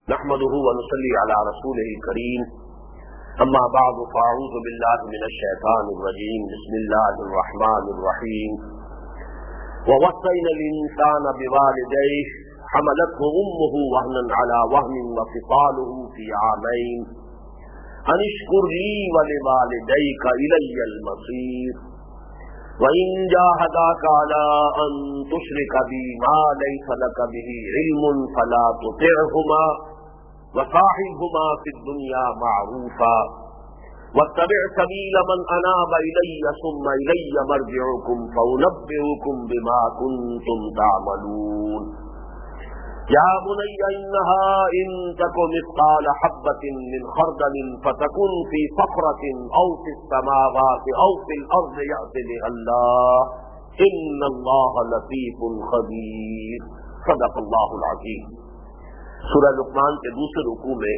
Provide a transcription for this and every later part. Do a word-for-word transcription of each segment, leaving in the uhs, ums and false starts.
نحمده ونصلي على رسوله الكريم اما بعد فاعوذ بالله من الشيطان الرجيم بسم الله الرحمن الرحيم ووصينا الانسان بوالديه حملته امه وهنا على وهن وفصاله في عامين ان اشكر لي ولوالديك الي المصير وَإِن جَاهَدَاكَ عَلَىٰ أَن تُشْرِكَ بِي مَا لَيْسَ لَكَ بِهِ عِلْمٌ فَلَا تُطِعْهُمَا وَصَاحِبْهُمَا فِي الدُّنْيَا مَعْرُوفًا وَاتَّبِعْ سَبِيلَ مَنْ أَنَابَ إِلَيَّ ثُمَّ إِلَيَّ مَرْجِعُكُمْ فَأُنَبِّئُكُم بِمَا كُنتُمْ تَعْمَلُونَ يَا بُنَيَّ إِنَّهَا إِن تَكُ مِثْقَالَ حَبَّةٍ مِّنْ خَرْدَلٍ فَتَكُن فِي صَخْرَةٍ أَوْ فِي السَّمَاوَاتِ أَوْ فِي الْأَرْضِ يَأْتِ بِهَا اللَّهُ إِنَّ اللَّهَ لَطِيفٌ خَبِيرٌ صدق اللہ العظیم۔ سورہ لقمان کے دوسرے رکوع میں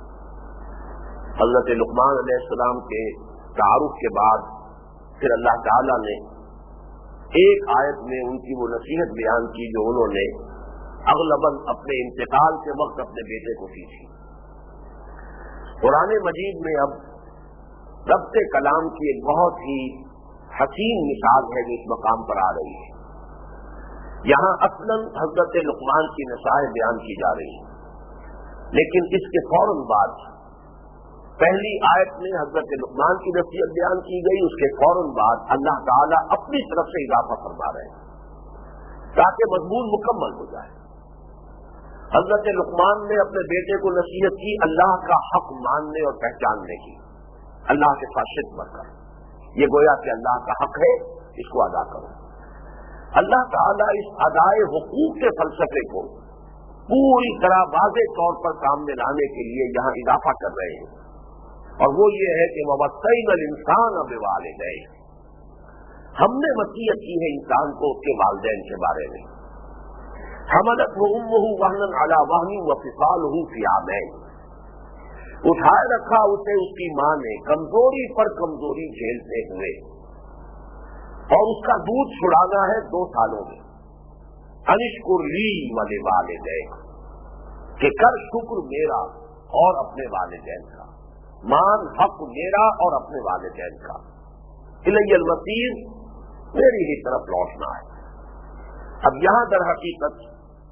حضرت لقمان علیہ السلام کے تعارف کے بعد پھر اللہ تعالی نے ایک آیت میں ان کی وہ نصیحت بیان کی جو انہوں نے اغلباً اپنے انتقال کے وقت اپنے بیٹے کو کی تھی۔ قرآن مجید میں اب ربط کلام کی ایک بہت ہی حسین مثال ہے جو اس مقام پر آ رہی ہے۔ یہاں اصلاً حضرت لقمان کی نصائح بیان کی جا رہی ہے، لیکن اس کے فوراً بعد پہلی آیت میں حضرت لقمان کی نصیحت بیان کی گئی، اس کے فوراً بعد اللہ تعالیٰ اپنی طرف سے اضافہ فرما رہے ہیں تاکہ مضمون مکمل ہو جائے۔ حضرت لقمان نے اپنے بیٹے کو نصیحت کی اللہ کا حق ماننے اور پہچاننے کی، اللہ کے ساتھ شرک مت کر، یہ گویا کہ اللہ کا حق ہے، اس کو ادا کرو۔ اللہ تعالیٰ اس ادائے حقوق کے فلسفے کو پوری طرح واضح طور پر سامنے لانے کے لیے یہاں اضافہ کر رہے ہیں، اور وہ یہ ہے کہ وَوَصَّيْنَا الْإِنسَانَ بِوَالِدَيْهِ، ہم نے وصیت کی ہے انسان کو اس کے والدین کے بارے میں۔ حملته امه وهنا على وهن وفصاله في عامين، اٹھائے رکھا اسے اس کی ماں نے کمزوری پر کمزوری جھیلتے ہوئے، اور اس کا دودھ چھڑانا ہے دو سالوں میں۔ ان اشکر لی ولوالدیک، کہ کر شکر میرا اور اپنے والدین کا، مان حق میرا اور اپنے والدین کا، الی المصیر، میری ہی طرف لوٹنا ہے۔ اب یہاں در حقیقت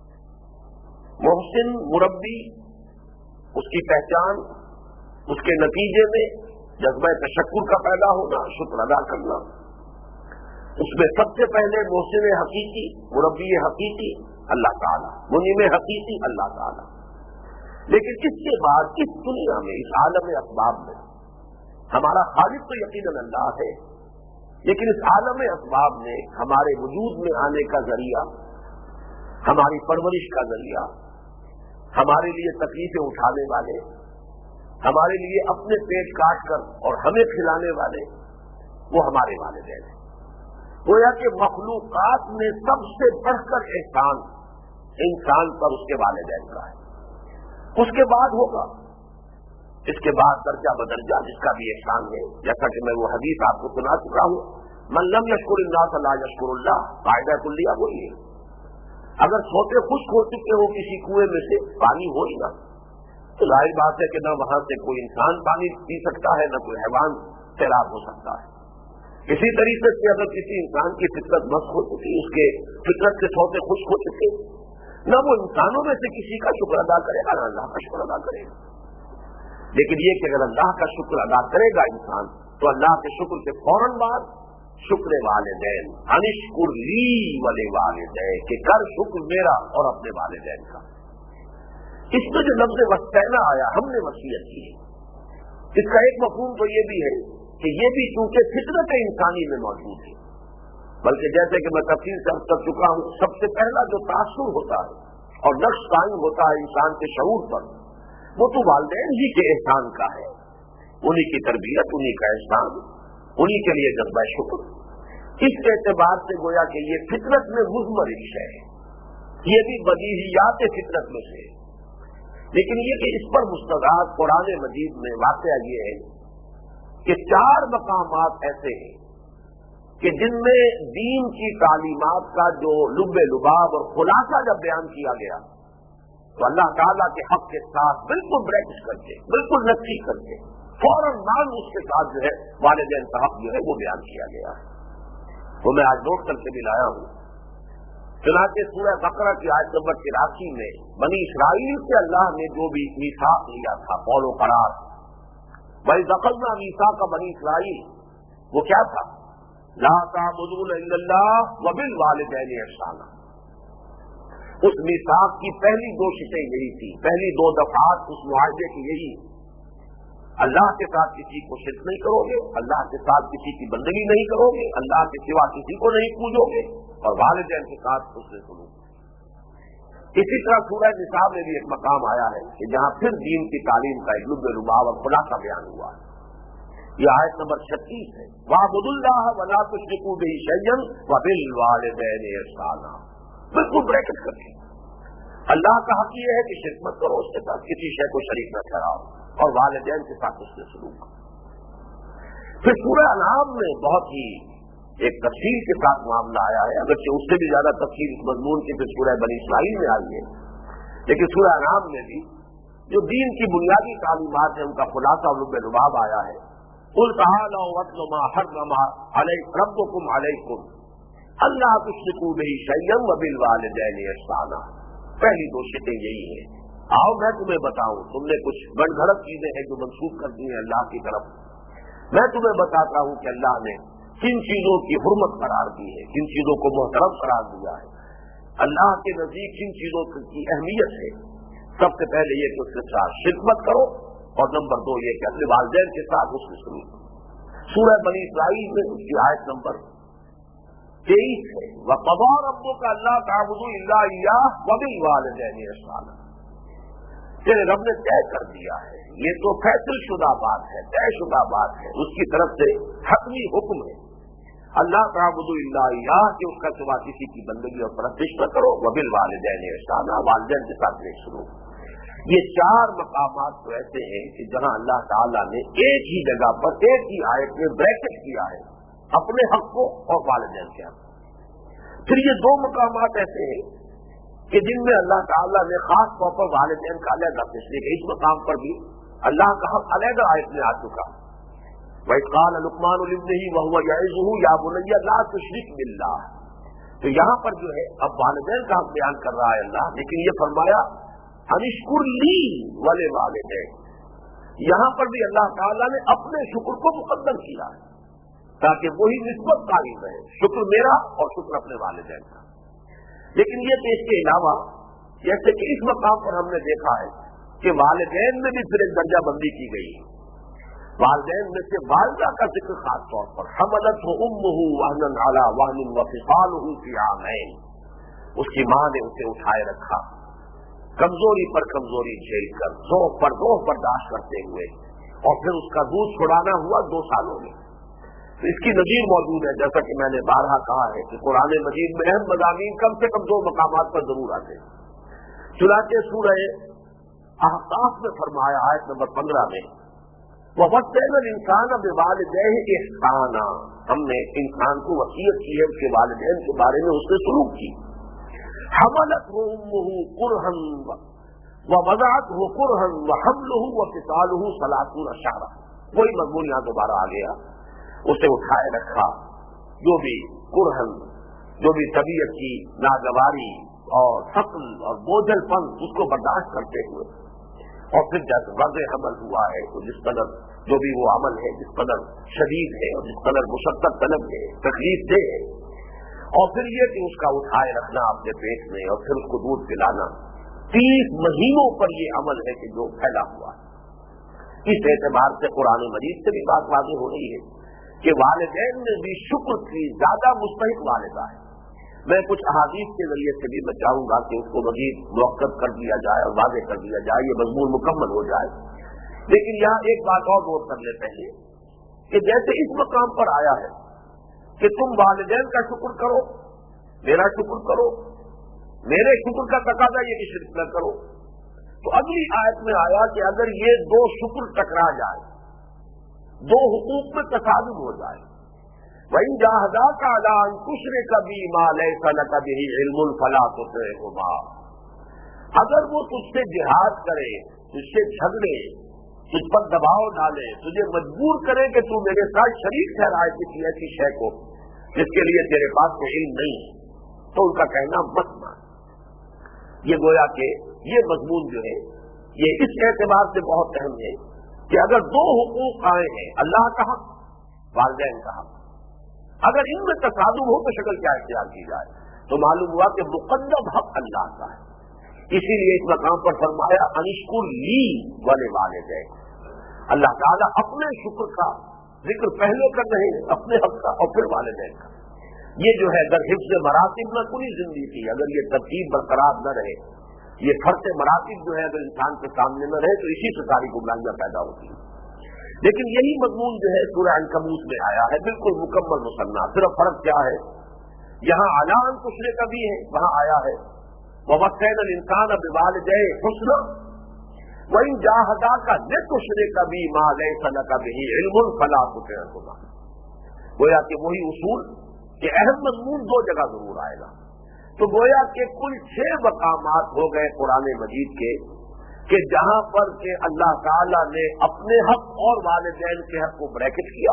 محسن مربی، اس کی پہچان، اس کے نتیجے میں جذبہ تشکر کا پیدا ہونا، شکر ادا کرنا، اس میں سب سے پہلے محسن حقیقی، مربی حقیقی اللہ تعالیٰ، منعم حقیقی اللہ تعالیٰ۔ لیکن اس کے بعد اس دنیا میں، اس عالم اسباب میں ہمارا خالق تو یقیناً اللہ ہے، لیکن اس عالم اسباب میں ہمارے وجود میں آنے کا ذریعہ، ہماری پرورش کا ذریعہ، ہمارے لیے تکلیفیں اٹھانے والے، ہمارے لیے اپنے پیٹ کاٹ کر اور ہمیں کھلانے والے، وہ ہمارے والدین ہیں۔ گویا کہ مخلوقات میں سب سے بڑھ کر احسان انسان پر اس کے والدین کا ہے، اس کے بعد ہوگا، اس کے بعد درجہ بدرجہ جس کا بھی احسان ہے، جیسا کہ میں وہ حدیث آپ کو سنا چکا ہوں، من لم یشکر الناس لا یشکر اللہ، قاعدہ کلیہ وہی ہے۔ اگر سوتے خشک ہو چکے ہو کسی کنویں میں سے، پانی ہو ہی نہ، تو ظاہر بات ہے کہ نہ وہاں سے کوئی انسان پانی پی سکتا ہے، نہ کوئی حیوان سیراب ہو سکتا ہے۔ اسی طریقے سے اگر کسی انسان کی فطرت مست ہو چکی، اس کے فطرت سے سوتے خشک ہو چکے، نہ وہ انسانوں میں سے کسی کا شکر ادا کرے گا، نہ اللہ کا شکر ادا کرے گا۔ لیکن یہ کہ اگر اللہ کا شکر ادا کرے گا انسان، تو اللہ کے شکر کے فوراً بعد شکر والدین، انشکر لی ولوالدیک، کہ کر شکر میرا اور اپنے والدین کا۔ اس میں جو لفظ وصینا آیا، ہم نے وصیت کی ہے، اس کا ایک مفہوم تو یہ بھی ہے کہ یہ بھی چونکہ فطرت انسانی میں موجود ہے، بلکہ جیسے کہ میں تفصیل سے کر چکا ہوں، سب سے پہلا جو تاثر ہوتا ہے اور نقش قائم ہوتا ہے انسان کے شعور پر، وہ تو والدین ہی کے احسان کا ہے، انہی کی تربیت، انہی کا احسان، انہی کے لیے جذبہ شکر۔ اس اعتبار سے گویا کہ یہ فطرت میں مضمر ہے، یہ بھی بدیہیات فطرت میں سے۔ لیکن یہ کہ اس پر مستداد قرآن مجید میں واقعہ یہ ہے کہ چار مقامات ایسے ہیں کہ جن میں دین کی تعلیمات کا جو لب لباب اور خلاصہ جب بیان کیا گیا تو اللہ تعالیٰ کے حق کے ساتھ بالکل بریکٹ کر کے بالکل نفی کر کے فوراً مان اس کے ساتھ جو ہے والدین کا حق جو ہے وہ بیان کیا گیا ہے. تو میں آج نوٹ کر کے بھی لایا ہوں. چنانچہ سورہ بقرہ کی آیت نمبر تراسی میں بنی اسرائیل سے اللہ نے جو بھی میثاق لیا تھا قول و قرار بھائی دخلنا میثاق کا بنی اسرائیل وہ کیا تھا؟ لا تعبدون الا اللہ وبالوالدین احسانا. اس میثاق کی پہلی دو شرطیں یہی تھی، پہلی دو دفعات اس معاہدے کی یہی، اللہ کے ساتھ کسی کو شرک نہیں کرو گے، اللہ کے ساتھ کسی کی بندگی نہیں کرو گے، اللہ کے سوا کسی کو نہیں پوجو گے، اور والدین کے ساتھ اس سے سلوک. اسی طرح سورہ نساء میں بھی ایک مقام آیا ہے کہ جہاں پھر دین کی تعلیم کا ایک لب لباب اور خلاصہ بیان ہوا ہے. یہ آیت نمبر چھتیس ہے. وَاعْبُدُوا اللَّهَ وَلَا تُشْرِكُوا بِهِ شَيْئًا وَبِالْوَالِدَيْنِ إِحْسَانًا. بالکل بریکٹ کر کے اللہ کا حق یہ ہے کہ شرک مت کرو، اس کے ساتھ کسی شے کو شریک نہ ٹھہراؤ، اور والدین کے ساتھ اس سے سلوک. پھر سورہ انعام میں بہت ہی ایک تفصیل کے ساتھ معاملہ آیا ہے، اگرچہ اس سے بھی زیادہ تفصیل اس مضمون کی پھر سورہ بنی اسرائیل میں آئی ہے، لیکن سورہ انعام میں بھی جو دین کی بنیادی تعلیمات ہیں ان کا خلاصہ اور لب لباب آیا ہے. قُلْ تَعَالَوْا وَاتْلُوا مَا حَرَّمَ عَلَيْكُمْ رَبُّكُمْ عَلَيْكُمْ أَلَّا تُشْرِكُوا بِهِ شَيْئًا وَبِالْوَالِدَيْنِ إِحْسَانًا. پہلی دو شرطیں یہی ہیں. آؤ میں تمہیں بتاؤں، تم نے کچھ بڑھ گھڑت چیزیں ہیں جو منسوخ کر دی ہیں اللہ کی طرف. میں تمہیں بتاتا ہوں کہ اللہ نے کن چیزوں کی حرمت قرار دی ہے، کن چیزوں کو محترم قرار دیا ہے. اللہ کے نزدیک کن چیزوں کی اہمیت ہے. سب سے پہلے یہ کہ اس کے ساتھ شرک مت کرو، اور نمبر دو یہ کہ اپنے والدین کے ساتھ اس میں سلوک کرو. سورہ بنی اسرائیل میں اس کی آیت نمبر تیئیس ہے. وَقَضَىٰ رَبُّكَ أَلَّا تَعْبُدُوا إِلَّا إِيَّاهُ وَبِالْوَالِدَيْنِ إِحْسَانًا. تیرے رب نے طے کر دیا ہے، یہ تو فیصل شدہ بات ہے، طے شدہ بات ہے، اس کی طرف سے حتمی حکم ہے. اللہ تعبدوا الا اياه کہ اس کا سوا کسی کی بندگی اور پرستش نہ کرو، وبالوالدین احسانا والدین کے ساتھ نیک سلوک. یہ چار مقامات تو ایسے ہیں کہ جہاں اللہ تعالیٰ نے ایک ہی جگہ پر ایک ہی آیت میں بریکٹ کیا ہے اپنے حق کو اور والدین کے حق. پھر یہ دو مقامات ایسے ہیں کہ جن میں اللہ تعالیٰ نے خاص طور پر والدین کا علیحدہ فیصلے کے اس مقام پر بھی اللہ کا حق علیحدہ آیت میں آ چکا. وَإِذْ قَالَ لُقْمَانُ لِابْنِهِ وَهُوَ يَعِظُهُ يَا بُنَيَّ لَا تُشْرِكْ بِاللَّهِ. تو یہاں پر جو ہے اب والدین کا حق بیان کر رہا ہے اللہ، لیکن یہ فرمایا ان اشکر لی ولوالدیک. یہاں پر بھی اللہ تعالیٰ نے اپنے شکر کو مقدم کیا ہے تاکہ وہی نسبت قائم رہے، شکر میرا اور شکر اپنے والدین کا. لیکن یہ کہ اس کے علاوہ جیسے کہ اس مقام پر ہم نے دیکھا ہے کہ والدین میں بھی پھر ایک درجہ بندی کی گئی ہے. والدین میں سے والدہ کا ذکر خاص طور پر حملتہ امہ وہنا علی وہن وفصالہ فی عامین. اس کی ماں نے اسے اٹھائے رکھا، کمزوری پر کمزوری جھیل کر، ذوق پر ذوق برداشت کرتے ہوئے، اور پھر اس کا دودھ چھڑانا ہوا دو سالوں میں. تو اس کی نظیر موجود ہے، جیسا کہ میں نے بارہا کہا ہے کہ قرآن مجید میں اہم مضامین کم سے کم دو مقامات پر ضرور آتے ہیں. چنانچہ سورہ احقاف میں فرمایا آیت نمبر پندرہ میں وَوَصَّيْنَا الْإِنسَانَ بِوَالِدَيْهِ إِحْسَانًا. ہم نے انسان کو وصیت کی ہے اس کے والدین کے بارے میں اس سے سلوک کی. حملتہ امہ کرہا ووضعتہ کرہا وحملہ وفصالہ ثلاثون شہرا. وہی مضمون یہاں دوبارہ آ گیا. اسے اٹھائے رکھا، جو بھی کرہن، جو بھی طبیعت کی ناگواری اور ثقل اور بوجھل پن اس کو برداشت کرتے ہوئے، اور پھر جب وضع حمل ہوا ہے تو جس قدر جو بھی وہ عمل ہے جس قدر شدید ہے اور جس قدر مشقت طلب ہے، تکلیف دہ ہے، اور پھر یہ کہ اس کا اٹھائے رکھنا اپنے پیٹ میں اور پھر اس کو دودھ پلانا، تیس مہینوں پر یہ عمل ہے کہ جو پھیلا ہوا ہے. اس اعتبار سے قرآن مجید سے بھی بات واضح ہو رہی ہے کہ والدین میں بھی شکر کی زیادہ مستحق والدہ ہے. میں کچھ احادیث کے ذریعے سے بھی میں چاہوں گا کہ اس کو مزید موقف کر دیا جائے اور واضح کر دیا جائے، یہ مضمون مکمل ہو جائے. لیکن یہاں ایک بات اور نوٹ کر لیتے ہیں کہ جیسے اس مقام پر آیا ہے کہ تم والدین کا شکر کرو، میرا شکر کرو، میرے شکر کا تقاضا یہ کہ شرک نہ کرو، تو اگلی آیت میں آیا کہ اگر یہ دو شکر ٹکرا جائے، دو حقوق میں تصادم ہو جائے، وَإِن جَاهَدَاكَ عَلَىٰ أَن تُشْرِكَ بِي مَا لَيْسَ لَكَ بِهِ عِلْمٌ فَلَا تُطِعْهُمَا. اگر وہ تجھ سے جہاد کرے، تجھ سے جھگڑے، تجھ پر دباؤ ڈالے، تجھے مجبور کرے کہ تو میرے ساتھ شریک ٹھہرائے کسی ایسی شے کو جس کے لیے تیرے پاس کوئی علم نہیں ہے، تو ان کا کہنا مت مان۔ یہ گویا کہ یہ مضمون جو ہے یہ اس اعتبار سے بہت اہم ہے کہ اگر دو حقوق آئے ہیں، اللہ کا حق، والدین کا حق، اگر ان میں تصادم ہو تو شکل کیا اختیار کی جائے؟ تو معلوم ہوا کہ مقدم حق اللہ کا ہے۔ اسی لیے اس مقام پر فرمایا انشکر لی والے والدین، اللہ تعالیٰ اپنے شکر کا ذکر پہلے کر رہے ہیں، اپنے حق کا اور پھر والدین کا۔ یہ جو ہے اگر حفظ مراتب نہ پوری زندگی کی، اگر یہ ترتیب برقرار نہ رہے، یہ فرق مراتب جو ہے اگر انسان کے سامنے نہ رہے تو اسی سے ساری گمراہیاں پیدا ہوتی ہیں۔ لیکن یہی مضمون جو ہے سورہ عنکبوت میں آیا ہے، بالکل مکمل مصنف، صرف فرق کیا ہے، یہاں اعلان کچھ کا بھی ہے، وہاں آیا ہے وَوَصَّيْنَا الْإِنسَانَ بِوَالِدَيْهِ حُسْنًا وَإِنْ جَاهَدَاكَ لِتُشْرِكَ بِي مَا لَيْسَ لَكَ بِهِ عِلْمٌ فَلَا تُطِعْهُمَا۔ گویا کہ وہی اصول کہ اہم مضمون دو جگہ ضرور آئے گا، تو گویا کہ کل چھ مقامات ہو گئے قرآن مجید کے کہ جہاں پر کہ اللہ تعالیٰ نے اپنے حق اور والدین کے حق کو بریکٹ کیا۔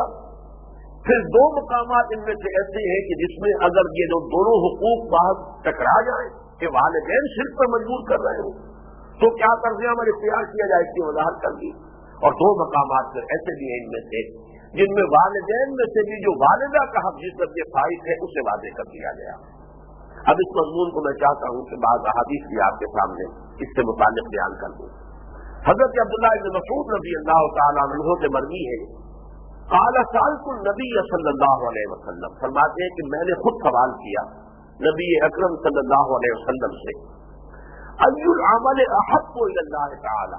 پھر دو مقامات ان میں سے ایسے ہیں کہ جس میں اگر یہ جو دونوں حقوق باہر ٹکرا جائیں کہ والدین شرک پر مجبور کر رہے ہو تو کیا طرز عمل اختیار کیا جائے، اس کی وضاحت کر دی۔ اور دو مقامات پھر ایسے بھی ہیں ان میں سے جن میں والدین میں سے بھی جو والدہ کا حق جس پر یہ فائد ہے اسے واضح کر دیا گیا۔ اب اس مضمون کو میں چاہتا ہوں کہ بعض احادیث بھی آپ کے سامنے اس سے متعلق بیان کر دوں۔ حضرت عبداللہ بن مسعود رضی اللہ تعالیٰ عنہ سے مروی ہے، قال سألت النبی صلی اللہ علیہ وسلم، فرماتے ہیں کہ میں نے خود سوال کیا نبی اکرم صلی اللہ علیہ وسلم سے، ای العمل احب الی اللہ تعالی،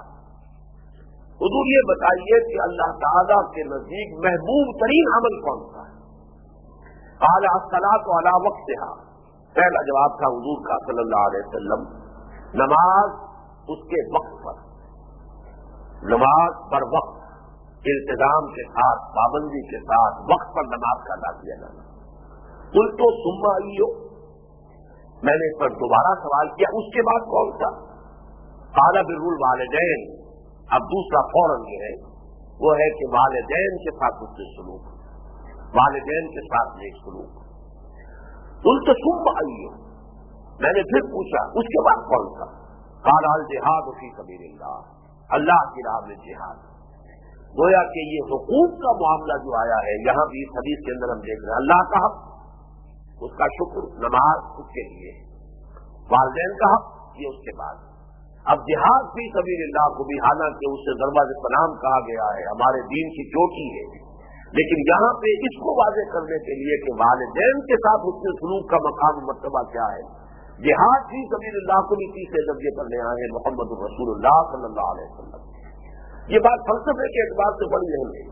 حضور یہ بتائیے کہ اللہ تعالیٰ کے نزدیک محبوب ترین عمل کون سا ہے؟ قال الصلاۃ علی وقتہا، پہلا جواب تھا حضور کا صلی اللہ علیہ وسلم، نماز اس کے وقت پر، نماز پر وقت، التزام کے ساتھ، پابندی کے ساتھ وقت پر نماز کا ادا کیا جانا۔ قل تو ثم ایو، میں نے اس پر دوبارہ سوال کیا اس کے بعد کون سا؟ قال بر الوالدین، اب دوسرا فوراً یہ ہے وہ ہے کہ والدین کے ساتھ اس سے سلوک، والدین کے ساتھ نیک سلوک۔ قل تو ثم ایو، میں نے پھر پوچھا اس کے بعد کون سا؟ قال الجہاد فی سبیل اللہ، اللہ کی راہ میں جہاد۔ گویا کہ یہ حقوق کا معاملہ جو آیا ہے یہاں بھی اس حدیث کے اندر ہم دیکھ رہے ہیں، اللہ کا حق، اس کا شکر، نماز اس کے لیے، والدین کا حق یہ اس کے بعد۔ اب جہاد فی سبیل اللہ کو بھی حالانکہ اس سے ضربہ سلام کہا گیا ہے، ہمارے دین کی چوٹی ہے، لیکن یہاں پہ اس کو واضح کرنے کے لیے کہ والدین کے ساتھ اس کے سلوک کا مقام مرتبہ کیا ہے، جہاد فی سبیل اللہ کو بھی تیسرے درجے پر لے آئے ہیں محمد رسول اللہ صلی اللہ علیہ وسلم۔ یہ بات فلسفے کے اعتبار سے بڑی اہم ہے۔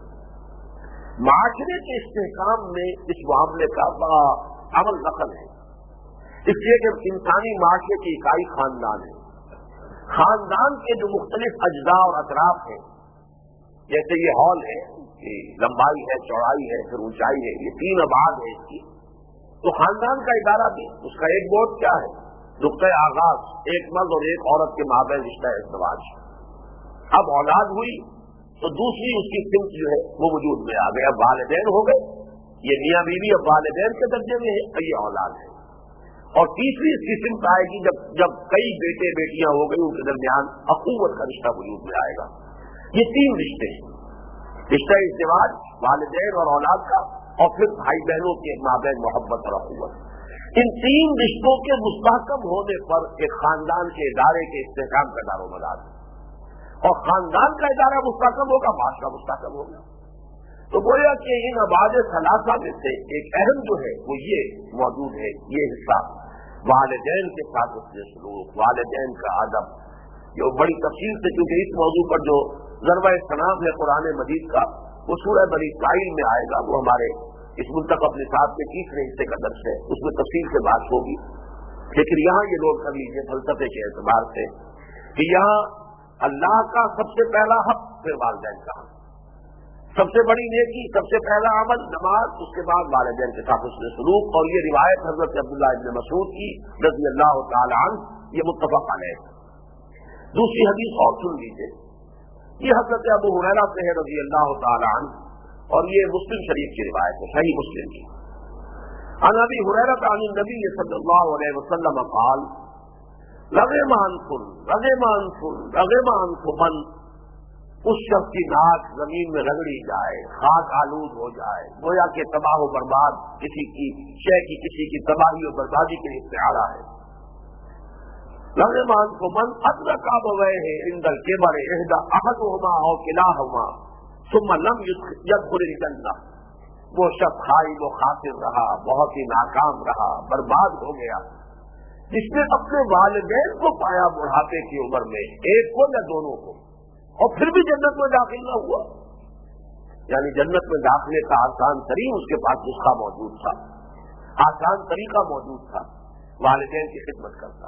معاشرے کے استحکام میں اس معاملے کا بڑا عمل نقل ہے، اس لیے کہ انسانی معاشرے کی اکائی خاندان ہے، خاندان کے جو مختلف اجزاء اور اطراف ہیں، جیسے یہ ہال ہے کہ لمبائی ہے، چوڑائی ہے، پھر اونچائی ہے، یہ تین ابعاد ہے اس کی، تو خاندان کا ادارہ بھی اس کا ایک بورڈ کیا ہے، نقطۂ آغاز ایک مرد اور ایک عورت کے مابین رشتہ ازدواج۔ اب اولاد ہوئی تو دوسری اس کی سمت جو ہے وہ وجود میں آ گیا، والدین ہو گئے، یہ میاں بیوی اب والدین کے درجے میں ہے اور یہ اولاد ہے، اور تیسری اس کی سمت آئے گی جب جب کئی بیٹے بیٹیاں ہو گئی، ان کے درمیان اخوت کا رشتہ وجود میں آئے گا۔ یہ تین رشتے ہیں، رشتہ ازدواج، والدین اور اولاد کا، اور پھر بھائی بہنوں کے مابین محبت اور اخوت۔ ان تین رشتوں کے مستحکم ہونے پر ایک خاندان کے ادارے کے استحکام کا دار و مدار ہے، اور خاندان کا ادارہ مستحکم ہوگا، معاشرہ مستحکم ہوگا۔ تو گویا کہ ان ابعاد ثلاثہ میں سے ایک اہم جو ہے وہ یہ موجود ہے، یہ حصہ والدین کے ساتھ اس کے سلوک، والدین کا ادب، جو بڑی تفصیل سے، کیونکہ اس موضوع پر جو ضربہ سناب ہے قرآن مجید کا وہ سورہ بنی اسرائیل میں آئے گا، وہ ہمارے اس منتخب نصاب کے تیسرے حصے کا درس ہے، اس میں تفصیل سے بات ہوگی۔ لیکن یہاں یہ نوٹ کر لیجیے فلسفے کے اعتبار سے کہ یہاں اللہ کا سب سے پہلا حق، پھر والدین کا حق، سب سے بڑی نیکی، سب سے پہلا عمل نماز، اس کے بعد والدین کے ساتھ اس میں سلوک۔ اور یہ روایت حضرت عبداللہ ابن مسعود کی رضی اللہ تعالی عنہ، یہ متفق علیہ، دوسری حدیث اور سن لیجیے، یہ حضرت ابو ہریرہ سے ہے رضی اللہ تعالی عنہ، اور یہ مسلم شریف کی روایت ہے، صحیح مسلم کی۔ عن ابی ہریرہ عن النبی صلی اللہ علیہ وسلم قال رغم انفن رغم انفن رغم انف من، اس شخص کی ناک زمین میں رگڑی جائے، خاک آلود ہو جائے، گویا کہ تباہ و برباد کسی کی شے کی کسی کی تباہی و بربادی کے استعارہ ہے۔ رغم انف من ادرک ابویہ عند الکبر احدی احدہما او کلاہما ثم لم يدخل الجنہ، وہ شخص خائب و خاسر رہا، بہت ہی ناکام رہا، برباد ہو گیا، جس نے اپنے والدین کو پایا بڑھاپے کی عمر میں، ایک کو یا دونوں کو، اور پھر بھی جنت میں داخل نہ ہوا۔ یعنی جنت میں داخلے کا آسان ترین اس کے پاس نسخہ موجود تھا، آسان طریقہ موجود تھا، والدین کی خدمت کرتا۔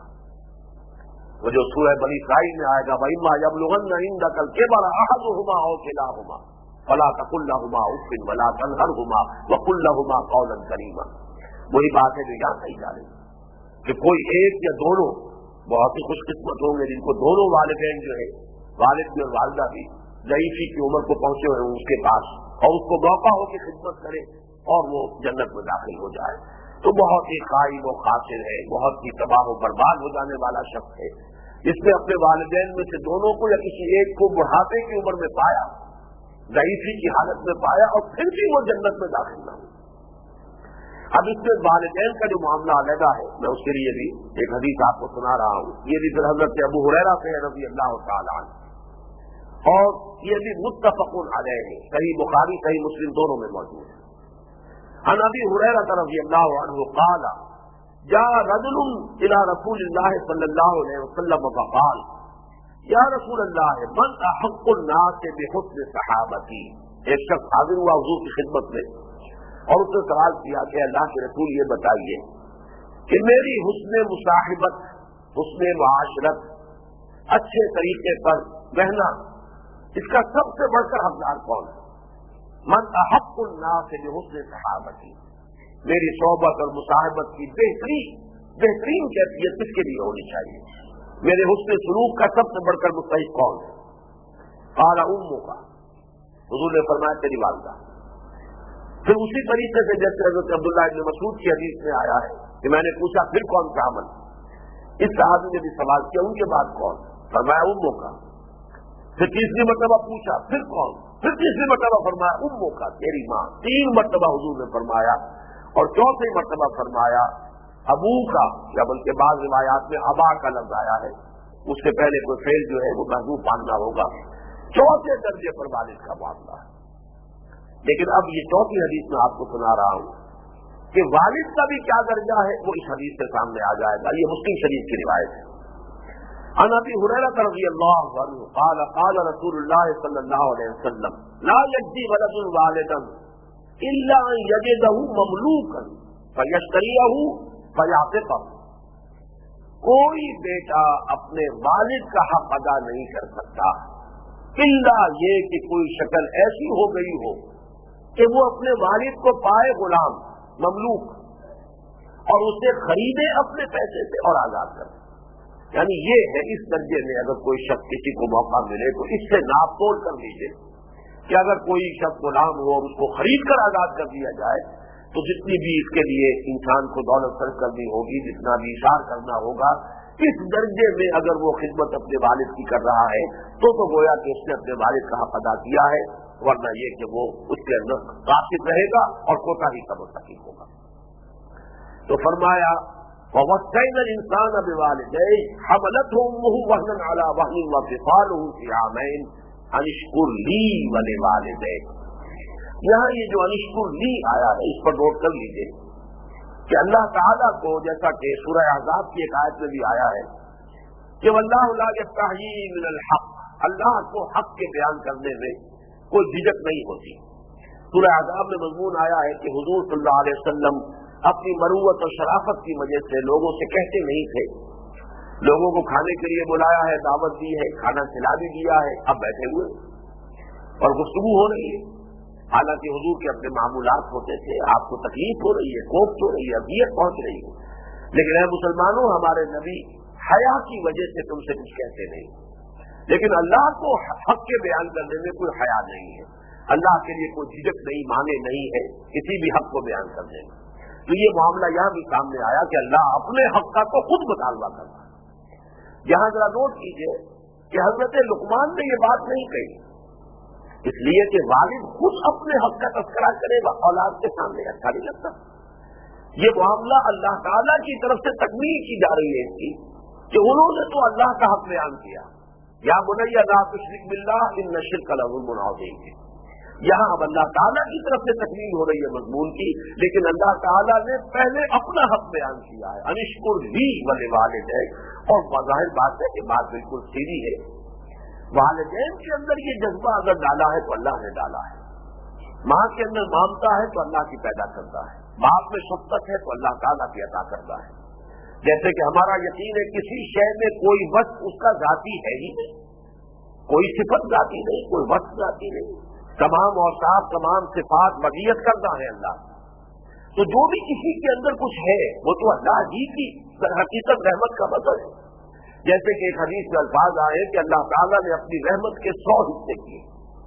وہ جو سورہ بنی اسرائیل میں آئے گا وَإِمَّا يَبْلُغَنَّ عِندَكَ الْكِبَرَ أَحَدُهُمَا أَوْ كِلَاهُمَا فَلَا تَقُل لَّهُمَا أُفٍّ وَلَا تَنْهَرْهُمَا وَقُل لَّهُمَا قَوْلًا كَرِيمًا۔ وہی بات ہے جو یہاں کہی جا رہی ہے کہ کوئی ایک یا دونوں بہت ہی خوش قسمت ہوں گے جن کو دونوں والدین جو ہے، والد بھی اور والدہ بھی ضعیفی کی عمر کو پہنچے ہوئے ہیں اس کے پاس، اور اس کو موقع ہو کہ خدمت کرے اور وہ جنت میں داخل ہو جائے، تو بہت ہی خائب و خاسر ہے، بہت ہی تباہ و برباد ہو جانے والا شخص ہے جس نے اپنے والدین میں سے دونوں کو یا کسی ایک کو بڑھاپے کی عمر میں پایا، ضعیفی کی حالت میں پایا، اور پھر بھی وہ جنت میں داخل نہ ہو۔ اب اس میں والدین کا جو معاملہ علیحدہ ہے، میں اس کے لیے بھی ایک حدیث آپ کو سنا رہا ہوں، یہ بھی پھر حضرت ابو ہریرہ سے ہے رضی اللہ تعالی عنہ، اور یہ بھی متفق علیہ ہے، صحیح بخاری صحیح مسلم دونوں میں موجود ہے۔ عن ابی ہریرہ رضی اللہ عنہ قال جاء رجل الى رسول اللہ صلی اللہ علیہ وسلم فقال یا رسول اللہ من احق الناس بحسن صحابتی، ایک شخص حاضر ہوا حضور کی خدمت میں اور اس نے سوال کیا کہ اللہ کے رسول یہ بتائیے کہ میری حسن مصاحبت، حسن معاشرت، اچھے طریقے پر رہنا، اس کا سب سے بڑھ کر حقدار کون ہے؟ من احق الناس بحسن صحابتی، میری صحبت اور مصاحبت کی بہترین بہترین کیفیت کس کے لیے ہونی چاہیے؟ میرے حسن سلوک کا سب سے بڑھ کر مستحق کون ہے؟ قال امک، حضور نے فرمایا تیری والدہ۔ پھر اسی طریقے سے جیسے حضرت عبداللہ ابن مسعود کی حدیث میں آیا ہے کہ میں نے پوچھا پھر کون سا عمل، اس صحابی نے بھی سوال کیا ان کے بعد کون؟ فرمایا امک۔ پھر تیسری مرتبہ پوچھا پھر کون؟ پھر تیسری مرتبہ فرمایا امک، تیری ماں۔ تین مرتبہ حضور نے فرمایا، اور چوتھی مرتبہ فرمایا ابو کا، یا بلکہ بعض روایات میں ابا کا لفظ آیا ہے، اس سے پہلے کوئی فعل جو ہے وہ محذوف ماننا ہوگا، چوتھے درجے پر والد کا معاملہ ہے۔ لیکن اب یہ چوتھی حدیث میں آپ کو سنا رہا ہوں کہ والد کا بھی کیا درجہ ہے، وہ اس حدیث سے سامنے آ جائے گا، یہ مسلم شریف کی روایت ہے۔ عن ابی ہریرہ رضی اللہ عنہ قال قال رسول اللہ صلی اللہ علیہ وسلم لا یجزی ولد والدا الا ان یجدہ مملوکا فیشتریہ فیعتقہ، کوئی بیٹا اپنے والد کا حق ادا نہیں کر سکتا الا یہ کہ کوئی شکل ایسی ہو گئی ہو کہ وہ اپنے والد کو پائے غلام مملوک اور اسے خریدے اپنے پیسے سے اور آزاد کر۔ یعنی یہ ہے اس درجے میں اگر کوئی شخص کسی کو موقع ملے تو اس سے ناپ توڑ کر لیجیے کہ اگر کوئی شخص غلام ہو اور اس کو خرید کر آزاد کر دیا جائے تو جتنی بھی اس کے لیے انسان کو دولت خرچ کرنی ہوگی، جتنا بھی اشار کرنا ہوگا، اس درجے میں اگر وہ خدمت اپنے والد کی کر رہا ہے تو تو گویا کہ اس نے اپنے والد کا حق ادا کیا ہے، ورنہ یہ کہ وہ اس کے اندر قاصد رہے گا اور کوتاہی کا مرتکب ہوگا۔ تو فرمایا وَوَصَّيْنَا الْإِنسَانَ بِوَالِدَيْهِ حَمَلَتْهُ أُمُّهُ وَهْنًا عَلَى وَهْنٍ وَفِصَالُهُ فِي عَامَيْنِ أَنِ اشْكُرْ لِي وَلِوَالِدَيْكَ، یہاں یہ جو أَنِ اشْكُرْ لِي آیا ہے اس پر نوٹ کر لیجیے کہ اللہ تعالیٰ کو، جیسا کہ سورہ احزاب کی ایک آیت میں بھی آیا ہے کہ وَاللَّهُ لَا يَسْتَحْيِي مِنَ الْحَقِّ، اللہ کو حق کے بیان کرنے میں کوئی جھجک نہیں ہوتی۔ سورہ احزاب میں مضمون آیا ہے کہ حضور صلی اللہ علیہ وسلم اپنی مروت اور شرافت کی وجہ سے لوگوں سے کہتے نہیں تھے، لوگوں کو کھانے کے لیے بلایا ہے، دعوت دی ہے، کھانا کھلا بھی دیا ہے، اب بیٹھے ہوئے اور گفتگو ہو رہی ہے، حالانکہ حضور کے اپنے معمولات ہوتے تھے، آپ کو تکلیف ہو رہی ہے، کوفت ہو رہی ہے، اذیت پہنچ رہی ہے، لیکن اے مسلمانوں، ہمارے نبی حیا کی وجہ سے تم سے کچھ کہتے نہیں، لیکن اللہ کو حق کے بیان کرنے میں کوئی حیا نہیں ہے، اللہ کے لیے کوئی جھجک نہیں، مانے نہیں ہے کسی بھی حق کو بیان کرنے میں۔ تو یہ معاملہ یہاں بھی سامنے آیا کہ اللہ اپنے حق کا تو خود مطالبہ کرتا ہے۔ یہاں ذرا نوٹ کیجئے کہ حضرت لقمان نے یہ بات نہیں کہی اس لیے کہ والد خود اپنے حق کا تذکرہ کرے گا اولاد کے سامنے، اچھا نہیں لگتا۔ یہ معاملہ اللہ تعالیٰ کی طرف سے تکمیل کی جا رہی ہے اس کی کہ انہوں نے تو اللہ کا حق بیان کیا، یا بنی لا تشرک باللہ ان الشرک لظلم عظیم۔ یہاں اب اللہ تعالیٰ کی طرف سے تکمیل ہو رہی ہے مضمون کی، لیکن اللہ تعالیٰ نے پہلے اپنا حق بیان کیا ہے، انشکر لی ولوالدیک، اور بظاہر بات ہے کہ بات بالکل سیدھی ہے۔ والدین کے اندر یہ جذبہ اگر ڈالا ہے تو اللہ نے ڈالا ہے، ماں کے اندر مامتا ہے تو اللہ کی پیدا کرتا ہے، باپ میں شفقت ہے تو اللہ تعالیٰ کی عطا کرتا ہے۔ جیسے کہ ہمارا یقین ہے کسی شے میں کوئی وصف اس کا ذاتی ہے ہی نہیں، کوئی صفت ذاتی نہیں، کوئی وصف ذاتی نہیں، تمام اوصاف تمام صفات مزیت کردہ ہے اللہ۔ تو جو بھی کسی کے اندر کچھ ہے وہ تو اللہ ہی کی حقیقت رحمت کا مظہر ہے۔ جیسے کہ ایک حدیث میں الفاظ آئے کہ اللہ تعالیٰ نے اپنی رحمت کے سو حصے کیے،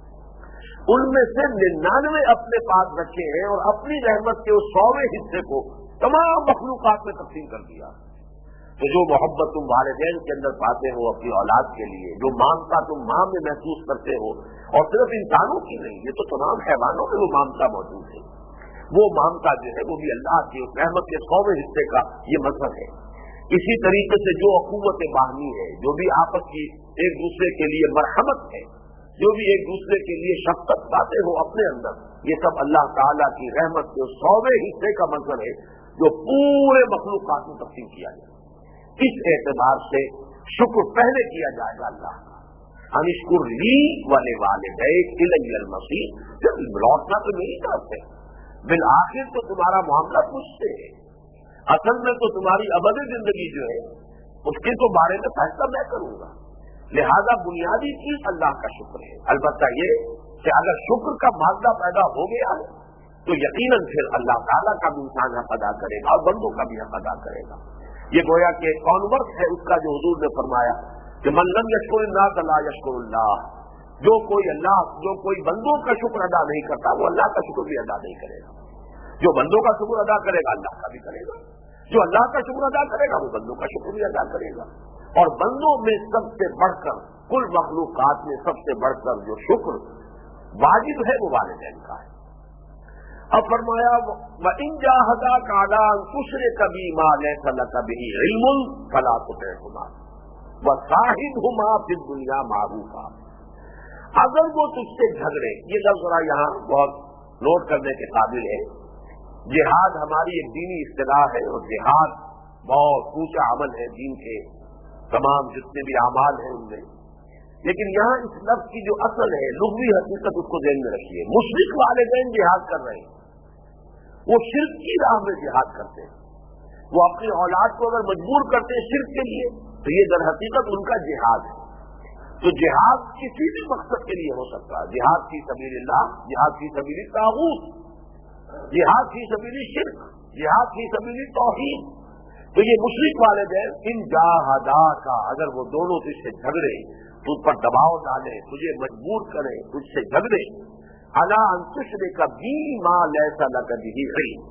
ان میں سے ننانوے اپنے پاس رکھے ہیں اور اپنی رحمت کے اس سوویں حصے کو تمام مخلوقات میں تقسیم کر دیا۔ تو جو محبت تم والدین کے اندر پاتے ہو اپنی اولاد کے لیے، جو مامتا تم ماں میں محسوس کرتے ہو، اور صرف انسانوں کی نہیں، یہ تو تمام حیوانوں میں وہ مامتا موجود ہے، وہ مامتا جو ہے وہ بھی اللہ کی رحمت کے سوویں حصے کا یہ مظہر ہے۔ اسی طریقے سے جو اخوت باہمی ہے، جو بھی آپس کی ایک دوسرے کے لیے مرحمت ہے، جو بھی ایک دوسرے کے لیے شفقت پاتے ہو اپنے اندر، یہ سب اللہ تعالیٰ کی رحمت کے سوویں حصے کا مظہر ہے جو پورے مخلوقات میں تقسیم کیا جائے۔ اس اعتبار سے شکر پہلے کیا جائے گا اللہ کا، انشکر لی ولوالدیک الی المصیر، پھر لوٹنا تو میری طرف ہے، بالآخر تو تمہارا معاملہ مجھ سے ہے، اصل میں تو تمہاری ابدی زندگی جو ہے اس کے تو بارے میں فیصلہ میں کروں گا، لہذا بنیادی چیز اللہ کا شکر ہے۔ البتہ یہ کہ اگر شکر کا مادہ پیدا ہو گیا ہے تو یقیناً پھر اللہ تعالیٰ کا بھی انسان حق ادا کرے گا اور بندوں کا بھی حق ادا کرے گا۔ یہ گویا کہ کانورس ہے اس کا جو حضور نے فرمایا کہ من لم یشکر الناس لا یشکر اللہ، جو کوئی اللہ جو کوئی بندوں کا شکر ادا نہیں کرتا وہ اللہ کا شکر بھی ادا نہیں کرے گا، جو بندوں کا شکر ادا کرے گا اللہ کا بھی کرے گا، جو اللہ کا شکر ادا کرے گا وہ بندوں کا شکر بھی ادا کرے گا۔ اور بندوں میں سب سے بڑھ کر، کل مخلوقات میں سب سے بڑھ کر جو شکر واجب ہے وہ والدین کا ہے۔ اب فرمایا وَإِن جَاهَدَاكَ عَلَىٰ أَن تُشْرِكَ بِي مَا لَيْسَ لَكَ بِهِ عِلْمٌ فَلَا تُطِعْهُمَا وَصَاحِبْهُمَا فِي الدُّنْيَا مَعْرُوفًا۔ اگر وہ تجھ سے جھگڑے، یہ لفظ ذرا یہاں بہت نوٹ کرنے کے قابل ہے۔ جہاد ہماری ایک دینی اصطلاح ہے اور جہاد بہت اونچا عمل ہے دین کے تمام جتنے بھی اعمال ہیں ان میں، لیکن یہاں اس لفظ کی جو اصل ہے لغوی حقیقت اس کو ذہن میں رکھیے۔ مشرک والدین جہاد کر رہے ہیں، وہ شرک کی راہ میں جہاد کرتے ہیں، وہ اپنی اولاد کو اگر مجبور کرتے ہیں شرک کے لیے تو یہ در حقیقت ان کا جہاد ہے۔ تو جہاد کسی بھی مقصد کے لیے ہو سکتا ہے، جہاد فی سبیل اللہ، جہاد فی سبیل طاغوت، جہاد فی سبیل شرک، جہاد فی سبیل توحید۔ تو یہ مشرک والدین ان جاہداکا، اگر وہ دونوں تجھ سے جھگڑے، تجھ پر دباؤ ڈالے، تجھے مجبور کرے، تجھ سے جھگڑے، علی ان تشرک بی ما لیس لک بہ علم،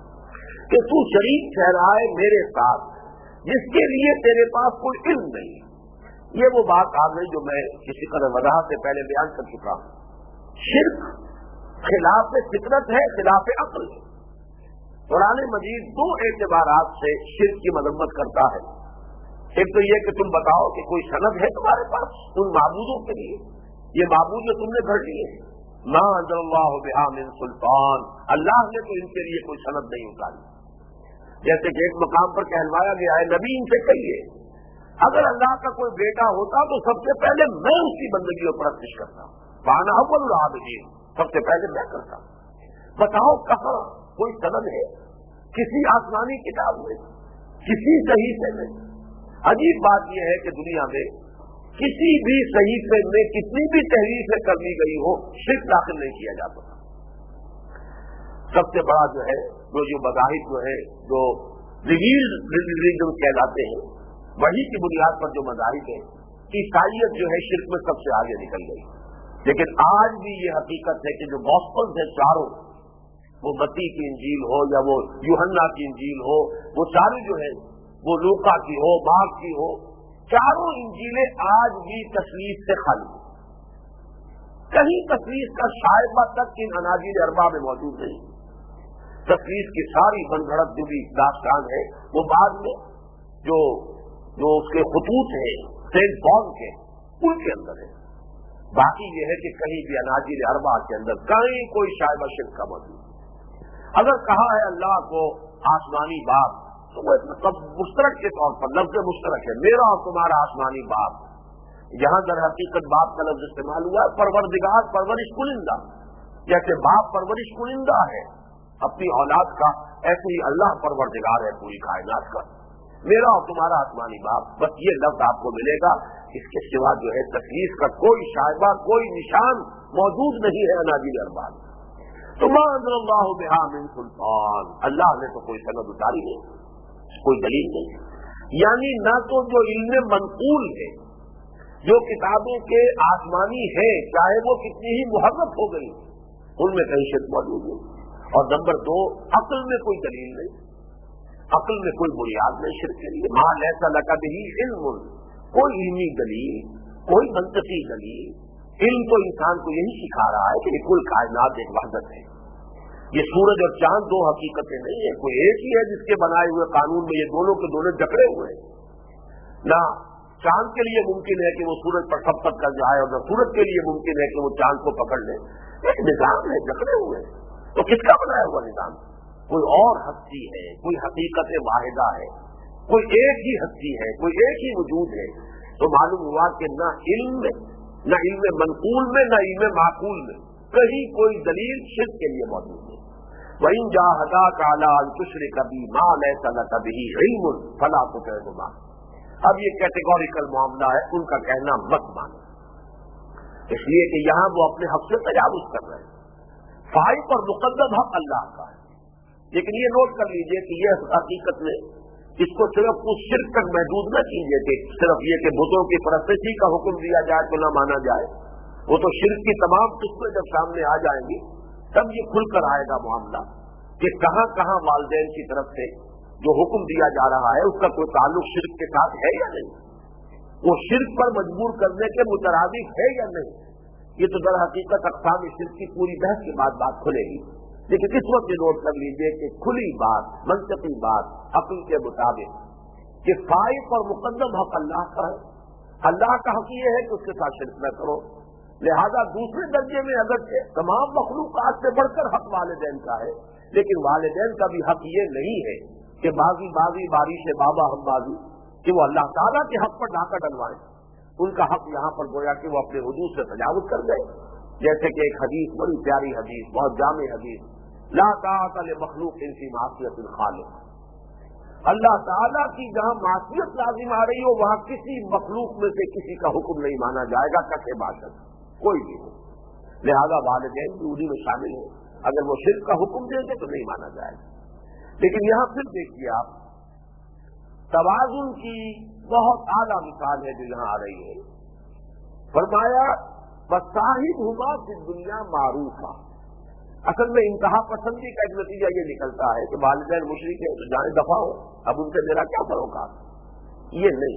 کہ تو شریک ٹھہرائے میرے ساتھ جس کے لیے تیرے پاس کوئی علم نہیں۔ یہ وہ بات آ گئی جو میں کسی قدر وضاحت سے پہلے بیان کر چکا ہوں۔ شرک خلاف فطرت ہے، خلاف عقل ہے۔ قرآن مجید دو اعتبارات سے شرک کی مذمت کرتا ہے۔ ایک تو یہ کہ تم بتاؤ کہ کوئی سند ہے تمہارے پاس ان معبودوں کے لیے، یہ معبود جو تم نے گھڑ لیے ہیں، ما انزل اللہ بہا من سلطان، اللہ نے تو ان کے لیے کوئی سند نہیں اتاری۔ جیسے کہ ایک مقام پر کہلوایا گیا ہے نبی ان سے کہیے اگر اللہ کا کوئی بیٹا ہوتا تو سب سے پہلے میں اس کی بندگی اور پرستش کرتا، وانا اول العابدین، سب سے پہلے میں کرتا۔ بتاؤ کہاں کوئی سند ہے کسی آسمانی کتاب میں، کسی صحیفے میں؟ عجیب بات یہ ہے کہ دنیا میں کسی بھی صحیفے میں کتنی بھی تحریفیں کر لی گئی ہو شرک داخل نہیں کیا جا سکتا۔ سب سے بڑا جو ہے جو جو مذاہب جو ہے جو ریویلڈ ریلیجن کہلاتے ہیں، وہی کی بنیاد پر جو مذاہب ہیں عیسائیت جو ہے شرک میں سب سے آگے نکل گئی. لیکن آج بھی یہ حقیقت ہے کہ جو گوسپلز ہیں چاروں، وہ متی کی انجیل ہو یا وہ یوحنا کی انجیل ہو، وہ ساری جو ہے وہ لوقا کی ہو، مارک کی ہو، چاروں انجیلیں آج بھی تصویر سے خالی ہیں. کہیں تصویر کا شائبہ تک ان اناجیل اربعہ میں موجود نہیں. تصویر کی ساری بن گھڑت جو بھی داستان ہے وہ بعد میں جو جو اس کے خطوط ہیں سینٹ پال کے ان کے اندر ہے. باقی یہ ہے کہ کہیں بھی اناجیل اربعہ کے اندر کہیں کوئی شائبہ شرک کا موجود نہیں. اگر کہا ہے اللہ کو آسمانی باپ تو وہ مطلب مشترک کے طور پر لفظ مشترک ہے، میرا اور تمہارا آسمانی باپ. یہاں در حقیقت باپ کا لفظ استعمال ہوا ہے پروردگار پرورش کنندہ. جیسے باپ پرورش کنندہ ہے اپنی اولاد کا، ایسے ہی اللہ پروردگار ہے پوری کائنات کا. میرا اور تمہارا آسمانی باپ، بس یہ لفظ آپ کو ملے گا. اس کے سوا جو ہے تکلیف کا کوئی شائبہ کوئی نشان موجود نہیں ہے اناجیل اربعہ میں. تو ما انزل اللہ بہا من سلطان، اللہ نے تو کوئی سند اتاری نہیں، کوئی دلیل نہیں. یعنی نہ تو جو علم منقول ہے، جو کتابوں کے آسمانی ہیں چاہے وہ کتنی ہی محرف ہو گئی، ان میں کہیں شرک موجود نہیں. اور نمبر دو، عقل میں کوئی دلیل نہیں، عقل میں کوئی بنیاد نہیں شرک کے لیے. ما لیس لک بہ علم، کوئی علمی دلیل، کوئی منطقی دلیل. علم تو انسان کو یہی سکھا رہا ہے کہ کل کائنات ایک وحدت ہے. یہ سورج اور چاند دو حقیقتیں نہیں ہیں، کوئی ایک ہی ہے جس کے بنائے ہوئے قانون میں یہ دونوں کے دونوں جکڑے ہوئے ہیں. نہ چاند کے لیے ممکن ہے کہ وہ سورج پر تھپک کر جائے اور نہ سورج کے لیے ممکن ہے کہ وہ چاند کو پکڑ لے. ایک نظام ہے، جکڑے ہوئے ہیں. تو کس کا بنایا ہوا نظام؟ کوئی اور ہستی ہے، کوئی حقیقت واحدہ ہے، کوئی ایک ہی ہستی ہے، کوئی ایک ہی وجود ہے. تو معلوم ہوا کہ نہ علم میں، نہ علم منقول میں، نہ علم معقول میں کہیں کوئی دلیل شرک کے لیے موجود نہیں. وَإِن جَاهَدَاكَ عَلَىٰ أَن تُشْرِكَ بِي مَا لَيْسَ لَكَ بِهِ عِلْمٌ فَلَا تُطِعْهُمَا. اب یہ کیٹیگوریکل معاملہ ہے، ان کا کہنا مت مانو، اس لیے کہ یہاں وہ اپنے حق سے تجاوز کر رہے ہیں. فائق اور مقدم حق اللہ کا ہے. لیکن یہ نوٹ کر لیجئے کہ یہ حقیقت میں اس کو صرف اس شرک تک محدود نہ کیجیے کہ صرف یہ کہ بتوں کی پرستشی کا حکم دیا جائے تو نہ مانا جائے. وہ تو شرک کی تمام قسمیں جب سامنے آ جائیں گی تب یہ کھل کر آئے گا معاملہ کہ کہاں کہاں والدین کی طرف سے جو حکم دیا جا رہا ہے اس کا کوئی تعلق شرک کے ساتھ ہے یا نہیں، وہ شرک پر مجبور کرنے کے مترادف ہے یا نہیں. یہ تو در حقیقت اقسام شرک کی پوری بحث کے بعد بات کھلے گی. لیکن اس وقت یہ نوٹ کر لیجیے کہ کھلی بات، منطقی بات، عقل کے مطابق کہ فائق اور مقدم حق اللہ کا ہے. اللہ کا حق یہ ہے کہ اس کے ساتھ شرک نہ کرو. لہذا دوسرے درجے میں اگرچہ تمام مخلوقات سے بڑھ کر حق والدین کا ہے، لیکن والدین کا بھی حق یہ نہیں ہے کہ بازی بازی بارش بابا ہم بازی کہ وہ اللہ تعالیٰ کے حق پر ڈھاکہ ڈلوائیں. ان کا حق یہاں پر گویا کہ وہ اپنے حدود سے تجاوز کر گئے. جیسے کہ ایک حدیث، بڑی پیاری حدیث، بہت جامع حدیث، لا طاعت لمخلوق فی معصیت الخالق. اللہ تعالیٰ کی جہاں معصیت لازم آ رہی ہو وہاں کسی مخلوق میں سے کسی کا حکم نہیں مانا جائے گا، کسے باشد کوئی بھی ہو. لہذا والدین بھی انہی میں شامل ہیں. اگر وہ شرک کا حکم دیں گے تو نہیں مانا جائے گا. لیکن یہاں پھر دیکھیے آپ، توازن کی بہت اعلیٰ مثال ہے جو یہاں آ رہی ہے. فرمایا بصاحبہما فی الدنیا معروفا. اصل میں انتہا پسندی کا ایک نتیجہ یہ نکلتا ہے کہ والدین مشرک ہیں تو جائیں دفاع ہو، اب ان سے میرا کیا فروخت. یہ نہیں،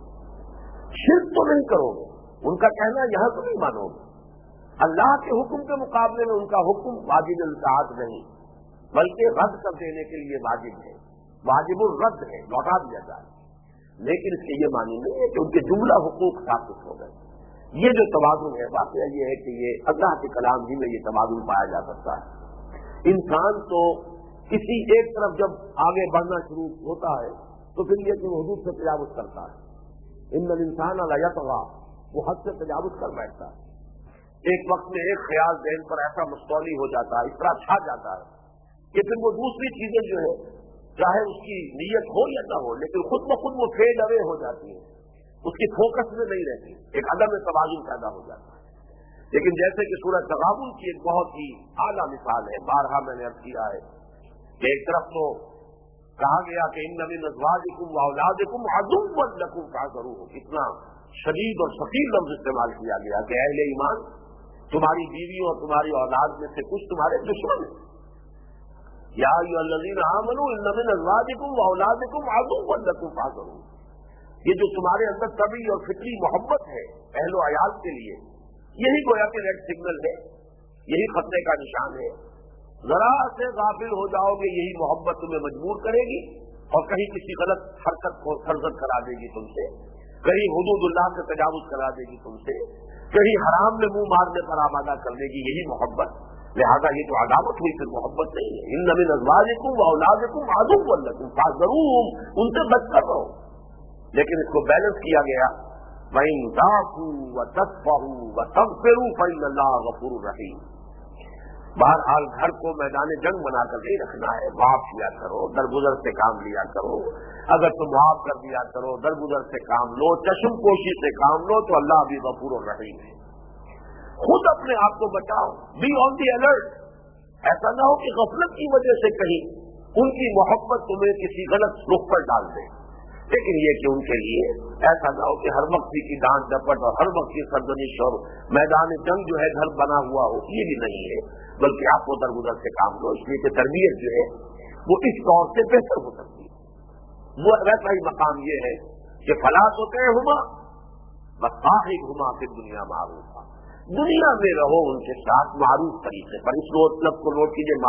شرک تو نہیں کرو گے، ان کا کہنا یہاں تو نہیں مانو گے. اللہ کے حکم کے مقابلے میں ان کا حکم واجب الاطاعت نہیں بلکہ رد کر دینے کے لیے واجب ہے، واجب الرد ہے، لوٹا دیا جائے. لیکن اس کے یہ معنی نہیں ہے کہ ان کے جملہ حقوق ثابت ہو گئے. یہ جو توازن ہے واقعہ یہ ہے کہ یہ اللہ کے کلام ہی میں یہ توازن پایا جا سکتا ہے. انسان تو کسی ایک طرف جب آگے بڑھنا شروع ہوتا ہے تو پھر یہ کہ وہ حدود سے تجاوز کرتا ہے. ان الانسان لیطغی، وہ حد سے تجاوز کر بیٹھتا ہے. ایک وقت میں ایک خیال ذہن پر ایسا مستولی ہو جاتا ہے، اس طرح چھا جاتا ہے کہ پھر وہ دوسری چیزیں جو ہے چاہے اس کی نیت ہو یا نہ ہو لیکن خود بخود وہ فیڈ اوے ہو جاتی ہے، اس کی فوکس میں نہیں رہتی، ایک عدم توازن پیدا ہو جاتا ہے. لیکن جیسے کہ سورہ تغابن کی ایک بہت ہی اعلیٰ مثال ہے، بارہا میں نے عرض کیا ہے کہ ایک طرف تو کہا گیا کہ ان من ازواجکم واولادکم عدوا لکم فاحذروہ، اتنا شدید اور ثقیل لفظ استعمال کیا گیا کہ اہل ایمان تمہاری بیویوں اور تمہاری اولاد میں سے کچھ تمہارے دشمن ہیں. یا ایھا الذین آمنوا ان من ازواجکم واولادکم عدوا لکم فاحذروہ. یہ جو تمہارے اندر طبعی اور فطری محبت ہے اہل و عیال کے لیے، یہی گویا کہ ریڈ سگنل ہے، یہی خطرے کا نشان ہے. ذرا سے غافل ہو جاؤ گے یہی محبت تمہیں مجبور کرے گی اور کہیں کسی غلط حرکت کو سرزد کرا دے گی تم سے، کہیں حدود اللہ سے تجاوز کرا دے گی تم سے، کہیں حرام میں منہ مارنے پر آمادہ کر دے گی یہی محبت. لہذا یہ تو عداوت ہوئی، پھر محبت نہیں ہے. ان من ازواجکم واولادکم عدوا لکم فاحذروہم، ان سے بچ کر رہو. لیکن اس کو بیلنس کیا گیا وَإِن تَعْفُوا وَتَصْفَحُوا وَتَغْفِرُوا فَإِنَّ اللَّهَ غَفُورٌ رَحِيمٌ. بہرحال گھر کو میدان جنگ بنا کر نہیں رکھنا ہے. معاف کیا کرو، درگزر سے کام لیا کرو. اگر تم معاف کر دیا کرو، درگزر سے کام لو، چشم پوشی سے کام لو، تو اللہ بھی غفور الرحیم ہے. خود اپنے آپ کو بچاؤ، بی آن دی الرٹ. ایسا نہ ہو کہ غفلت کی وجہ سے کہیں ان کی محبت تمہیں کسی غلط رخ پر ڈال دے. لیکن یہ کہ ان کے لیے ایسا نہ ہو کہ ہر وقت کی ڈانٹ ڈپٹ اور ہر وقت کی سرزنش اور میدان جنگ جو ہے گھر بنا ہوا ہو، یہ بھی نہیں ہے. بلکہ آپ کو درگزر سے کام لو، اس لیے کہ تربیت جو ہے وہ اس طور سے بہتر ہو سکتی ہے. وہ ویسا ہی مقام یہ ہے کہ فلا تطعہما وصاحبہما فی الدنیا معروفا. دنیا میں رہو ان کے ساتھ معروف طریقے پر. اس مطلب کو نوٹ کیجیے،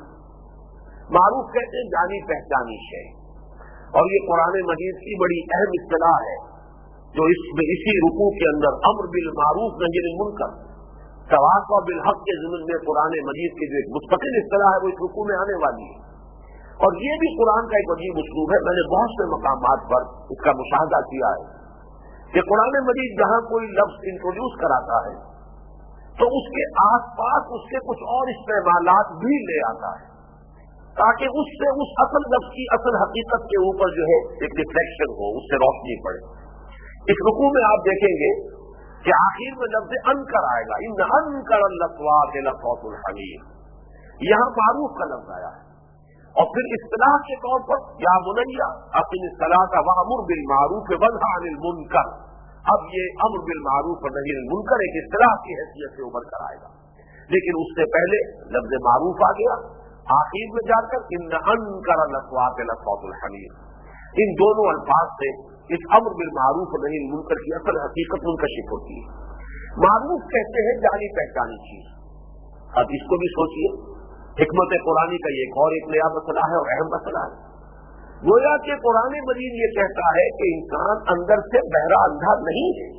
معروف معروف کہتے ہیں جانی پہچانی شے، اور یہ قرآن مجید کی بڑی اہم اصطلاح ہے جو اس میں اسی رکوع کے اندر امر بالمعروف نہی عن المنکر، تواصی بالحق کے ضمن میں قرآن مجید کی جو ایک مستقل اصطلاح ہے وہ اس رکوع میں آنے والی ہے. اور یہ بھی قرآن کا ایک عجیب اسلوب ہے. میں نے بہت سے مقامات پر اس کا مشاہدہ کیا ہے کہ قرآن مجید جہاں کوئی لفظ انٹروڈیوس کراتا ہے تو اس کے آس پاس اس کے کچھ اور استعمالات بھی لے آتا ہے تاکہ اس سے اس اصل لفظ کی اصل حقیقت کے اوپر جو ہے ایک ریفلیکشن ہو، اس سے روشنی پڑے. اس رکوع میں آپ دیکھیں گے کہ آخر میں لفظ انکر آئے گا، ان انکر الاصوات لصوت الحمیر. یہاں معروف کا لفظ آیا ہے. اور پھر اصطلاح کے طور پر یا بنیا اقم الصلاۃ وامر بالمعروف وانہ عن المنکر. اب یہ امر بالمعروف اور نہی عن المنکر ایک اصطلاح کی حیثیت سے ابھر کر آئے گا. لیکن اس سے پہلے لفظ معروف آ گیا، آخر میں جا کر ان انکر الاصوات لصوت الحمیر. ان دونوں الفاظ سے اس امر بالمعروف اور نہی عن المنکر کی اصل حقیقت منکشف ہوتی ہے. معروف کہتے ہیں جانی پہچانی چیز. اب اس کو بھی سوچیے، حکمت قرآنی کا یہ ایک اور ایک نیا مسئلہ ہے اور اہم مسئلہ ہے. گویا کہ قرآن مجید یہ کہتا ہے کہ انسان اندر سے بہرا اندھا نہیں ہے.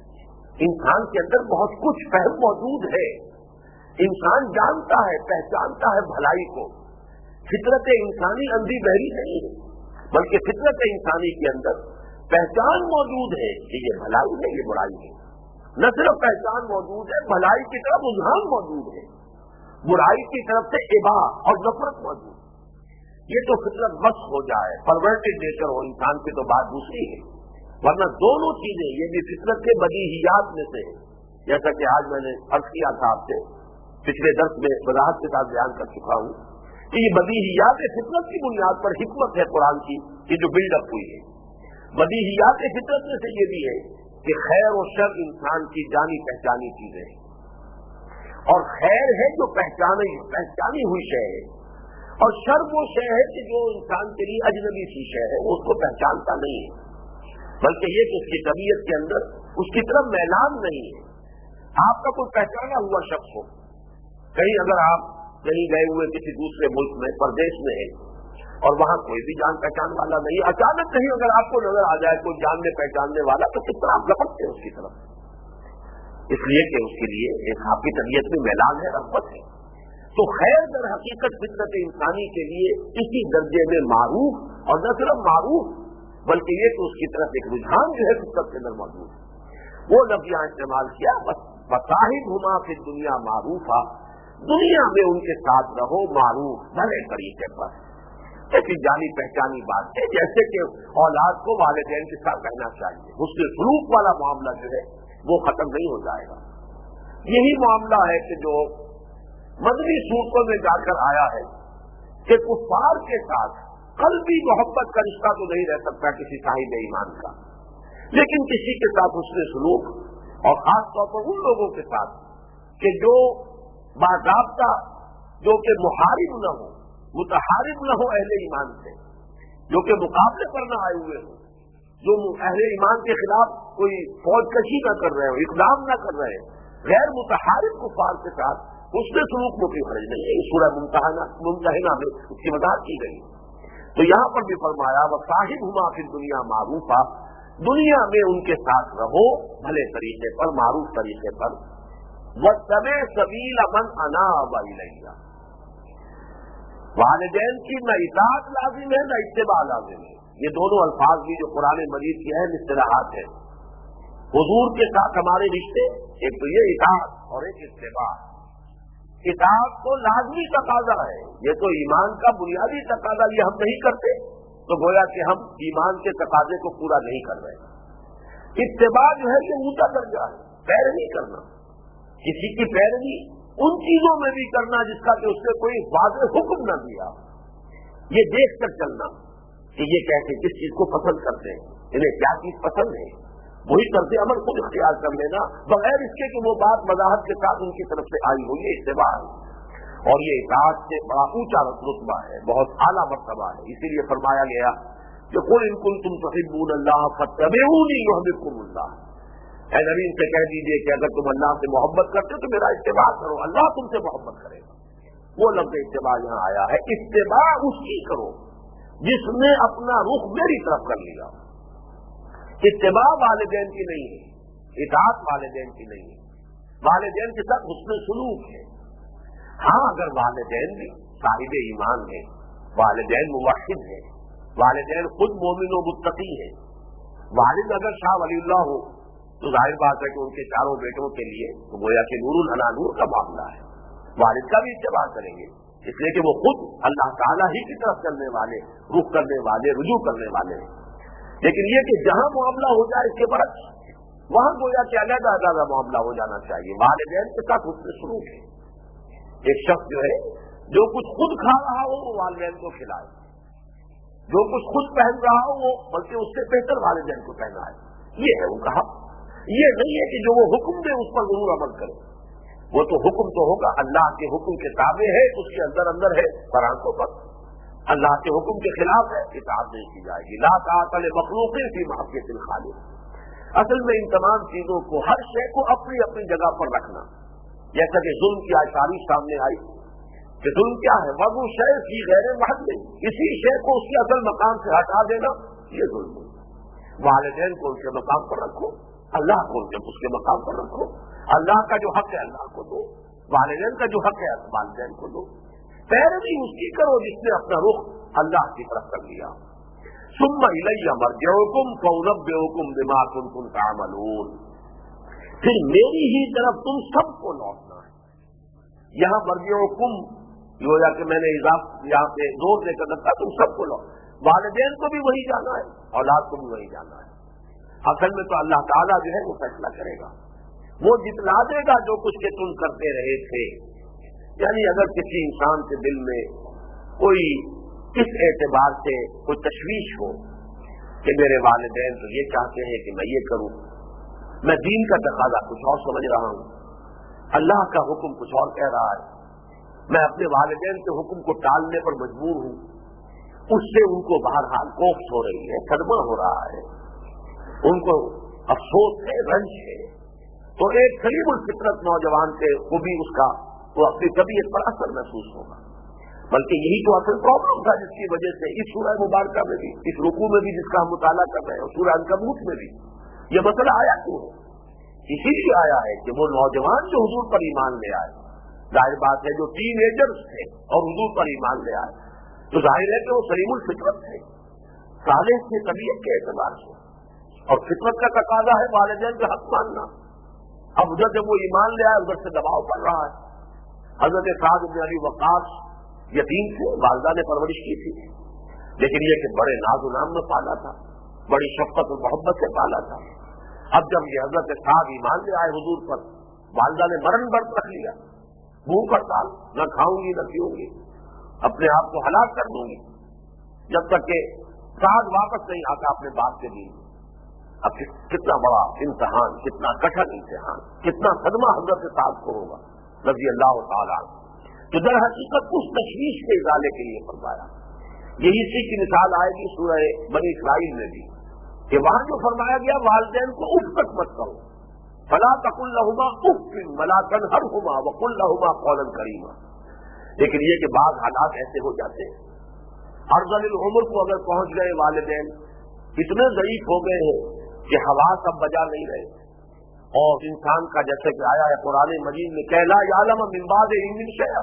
انسان کے اندر بہت کچھ فہم موجود ہے. انسان جانتا ہے، پہچانتا ہے بھلائی کو. فطرت انسانی اندھی بہری نہیں ہے، بلکہ فطرت انسانی کے اندر پہچان موجود ہے کہ یہ بھلائی ہے، یہ برائی ہے. نہ صرف پہچان موجود ہے، بھلائی کی طرف رجحان موجود ہے، برائی کی طرف سے اباء اور نفرت موجود. یہ تو فطرت بس ہو جائے، پرورٹڈ نیچر ہو انسان کی تو بات دوسری ہے. ورنہ دونوں چیزیں یہ بھی فطرت کے بدیہیات میں سے ہے. جیسا کہ آج میں نے عرض کیا تھا آپ سے، پچھلے درس میں وضاحت کے ساتھ بیان کر چکا ہوں کہ یہ بدیہیات فطرت کی بنیاد پر حکمت ہے قرآن کی یہ جو بلڈ اپ ہوئی ہے. بدیہیات فطرت میں سے یہ بھی ہے کہ خیر و شر انسان کی جانی پہچانی چیزیں ہیں. اور خیر ہے جو پہچانی پہچانی ہوئی شے ہے، اور شر وہ شے ہے کہ جو انسان کے لیے اجنبی سی شے ہے، وہ اس کو پہچانتا نہیں ہے، بلکہ یہ کہ اس کی طبیعت کے اندر اس کی طرف میلان نہیں ہے. آپ کا کوئی پہچانا ہوا شخص ہو، کہیں اگر آپ کہیں گئے ہوئے کسی دوسرے ملک میں پردیش میں ہے اور وہاں کوئی بھی جان پہچان والا نہیں، اچانک کہیں اگر آپ کو نظر آ جائے کوئی جاننے پہچاننے والا تو کس طرح آپ لپکتے ہیں اس کی طرف، اس لیے کہ اس کے لیے ایک آپ کی طبیعت میں میلان ہے، رغبت ہے. تو خیر در حقیقت فطرت انسانی کے لیے اسی درجے میں معروف، اور نہ صرف معروف بلکہ یہ کہ اس کی طرف ایک رجحان جو ہے فطرت کے اندر موجود ہے. وہ لفظ یہاں استعمال کیا، وصاحبہما فی الدنیا معروفا، دنیا میں ان کے ساتھ رہو معروف بھلے طریقے پر. ایسی جانی پہچانی بات ہے جیسے کہ اولاد کو والدین کے ساتھ رہنا چاہیے. حسن سلوک والا معاملہ جو ہے وہ ختم نہیں ہو جائے گا. یہی معاملہ ہے کہ جو مدنی صورتوں میں جا کر آیا ہے کہ کفار کے ساتھ قلبی محبت کا رشتہ تو نہیں رہ سکتا کسی صاحب ایمان کا، لیکن کسی کے ساتھ حسن سلوک، اور خاص طور پر ان لوگوں کے ساتھ کہ جو باضابطہ، جو کہ محارب نہ ہو، متحارب نہ ہو اہل ایمان سے، جو کہ مقابلے پر نہ آئے ہوئے ہوں، جو اہل ایمان کے خلاف کوئی فوج کشی نہ کر رہے ہو، اقدام نہ کر رہے ہیں، غیر متحارب کفار کے ساتھ اس میں سلوک میں کوئی حرج نہیں ہے. اس سورہ ممتحنہ ممتحنہ میں اس کی وضاحت کی گئی. تو یہاں پر بھی فرمایا وصاحبہما فی الدنیا معروفا، دنیا میں ان کے ساتھ رہو بھلے طریقے پر، معروف طریقے پر. واتبع سبیل من اناب الیہ، والدین کی نہ اطاعت لازم ہے نہ اتباع لازم ہے. یہ دونوں الفاظ بھی جو قرآن مجید کی اہم اصطلاحات ہیں. حضور کے ساتھ ہمارے رشتے، ایک تو یہ اطاعت اور ایک اتباع. اطاعت تو لازمی تقاضا ہے، یہ تو ایمان کا بنیادی تقاضا، یہ ہم نہیں کرتے تو گویا کہ ہم ایمان کے تقاضے کو پورا نہیں کر رہے. اتباع جو ہے یہ اونچا درجہ ہے، پیروی کرنا، کسی کی پیروی ان چیزوں میں بھی کرنا جس کا کہ اس سے کوئی واضح حکم نہ دیا. یہ دیکھ کر چلنا کہ یہ کیسے کس چیز کو پسند کرتے ہیں، انہیں کیا چیز پسند ہے، وہی طرز عمل خود اختیار کر لینا بغیر اس کے کہ وہ بات وضاحت کے ساتھ ان کی طرف سے آئی ہو. یہ اتباع ہے، اور یہ اطاعت سے بڑا اونچا رتبہ ہے، بہت اعلیٰ مرتبہ ہے. اسی لیے فرمایا گیا کہ قل ان کنتم تحبون اللہ فاتبعونی یحببکم اللہ. اے نبی ان سے کہہ دیجیے کہ اگر تم اللہ سے محبت کرتے تو میرا اتباع کرو، اللہ تم سے محبت کرے گا. وہ لفظ اتباع یہاں آیا ہے. اتباع اس کی کرو جس نے اپنا رخ میری طرف کر لیا. اتباع والدین کی نہیں ہے، اطاعت والدین کی نہیں ہے. والدین کے ساتھ حسن سلوک ہے. ہاں اگر والدین بھی صاحب ایمان ہے، والدین موحد ہے، والدین خود مومن و متقی ہے، والد اگر شاہ ولی اللہ ہو تو ظاہر بات ہے کہ ان کے چاروں بیٹوں کے لیے تو گویا کہ نور علی نور کا معاملہ ہے. والد کا بھی اتباع کریں گے، اس لیے کہ وہ خود اللہ تعالیٰ ہی کی طرف چلنے والے، رخ کرنے والے، رجوع کرنے والے ہیں. لیکن یہ کہ جہاں معاملہ ہو جائے اس کے برعکس وہاں گویا کہ علیحدہ علیحدہ معاملہ ہو جانا چاہیے. والدین کے ساتھ اس میں شروع ہے. ایک شخص جو ہے جو کچھ خود کھا رہا ہو وہ والدین کو کھلائے، جو کچھ خود پہن رہا ہو وہ بلکہ اس سے بہتر والدین کو پہنائے. یہ ہے ان کا حق. یہ نہیں ہے کہ جو وہ حکم دے اس پر ضرور عمل کرے. وہ تو حکم تو ہوگا، اللہ کے حکم کے تابع ہے، اس کے اندر اندر ہے فرانسوں پر. اللہ کے حکم کے خلاف ہے، اطاعت نہیں کی جائے گی. لا طاعت لمخلوق فی معصیۃ الخالق. اصل میں ان تمام چیزوں کو، ہر شے کو اپنی اپنی جگہ پر رکھنا. جیسا کہ ظلم کی آج تاریخ سامنے آئی کہ ظلم کیا ہے، وضع شے فی غیر محل، کسی شے کو اس کے اصل مقام سے ہٹا دینا یہ ظلم ہے. والدین کو ان کے مقام پر رکھو، اللہ کو ان کے اس کے مقام پر رکھو. اللہ کا جو حق ہے اللہ کو دو، والدین کا جو حق ہے والدین کو دو. پیروی اس کی کرو جس نے اپنا رخ اللہ کی طرف کر لیا. ثم الی مرجعکم فانبئکم بما کنتم تعملون. پھر میری ہی طرف تم سب کو لوٹنا ہے. یہاں مرجعکم گویا کہ میں نے یہاں پہ زور دے کر رکھا، تم سب کو لوٹ. والدین کو بھی وہی جانا ہے، اولاد کو بھی وہی جانا ہے. اصل میں تو اللہ تعالیٰ جو ہے وہ فیصلہ کرے گا، وہ جتلا دے گا جو کچھ کہ تم کرتے رہے تھے. یعنی اگر کسی انسان کے دل میں کوئی اس اعتبار سے کوئی تشویش ہو کہ میرے والدین تو یہ چاہتے ہیں کہ میں یہ کروں، میں دین کا تقاضا کچھ اور سمجھ رہا ہوں، اللہ کا حکم کچھ اور کہہ رہا ہے، میں اپنے والدین کے حکم کو ٹالنے پر مجبور ہوں، اس سے ان کو بہرحال کوفت ہو رہی ہے، صدمہ ہو رہا ہے، ان کو افسوس ہے، رنج ہے. تو ایک سلیم الفطرت نوجوان سے وہ بھی اس کا وہ اپنی طبیعت پر اثر محسوس ہوگا. بلکہ یہی تو اصل پرابلم تھا جس کی وجہ سے اس سورہ مبارکہ میں بھی، اس رکوع میں بھی جس کا ہم مطالعہ کر رہے ہیں، سورہ عنکبوت میں بھی یہ مسئلہ آیا کیوں ہے. اسی لیے آیا ہے کہ وہ نوجوان جو حضور پر ایمان لے آئے، ظاہر بات ہے جو ٹین ایجرز تھے اور حضور پر ایمان لے آئے تو ظاہر ہے کہ وہ سلیم الفطرت تھے، صالح تھے طبیعت کے اعتبار سے، اور فطرت کا تقاضا ہے والدین کا حق ماننا. اب ادھر جب وہ ایمان لے آئے ادھر سے دباؤ پڑ رہا ہے. حضرت سعد بن ابی وقاص یتیم تھے، والدہ نے پرورش کی تھی، لیکن یہ کہ بڑے ناز و نام میں پالا تھا، بڑی شفقت و محبت سے پالا تھا. اب جب یہ حضرت سعد ایمان لے آئے حضور پر، والدہ نے مرن برت رکھ لیا، بھوک ہڑتال، نہ کھاؤں گی نہ پیوں گی، اپنے آپ کو ہلاک کر دوں گی، جب تک کہ سعد واپس نہیں آتا اپنے باپ کے دین. اب کتنا بڑا امتحان، کتنا کٹھن امتحان، کتنا صدمہ حضرت صاحب کو ہوگا رضی اللہ تعالیٰ۔ تو در حقیقت اس تشویش کے ازالے کے لیے فرمایا۔ یہی اسی کی مثال آئے گی سورہ بنی اسرائیل میں بھی، کہ وہاں جو فرمایا گیا والدین کو اف تک مت کہو، فلا تقل لہما اف ولا تنہرہما وقل لہما قولا کریما۔ لیکن یہ کہ بعض حالات ایسے ہو جاتے ہیں، ارذل العمر کو اگر پہنچ گئے والدین، اتنے ضعیف ہو گئے ہیں کہ حواس اب بجا نہیں رہے، اور انسان کا جیسے کہ آیا ہے قرآن مجید میں کہ لا یعلم من بعد علم شیئا،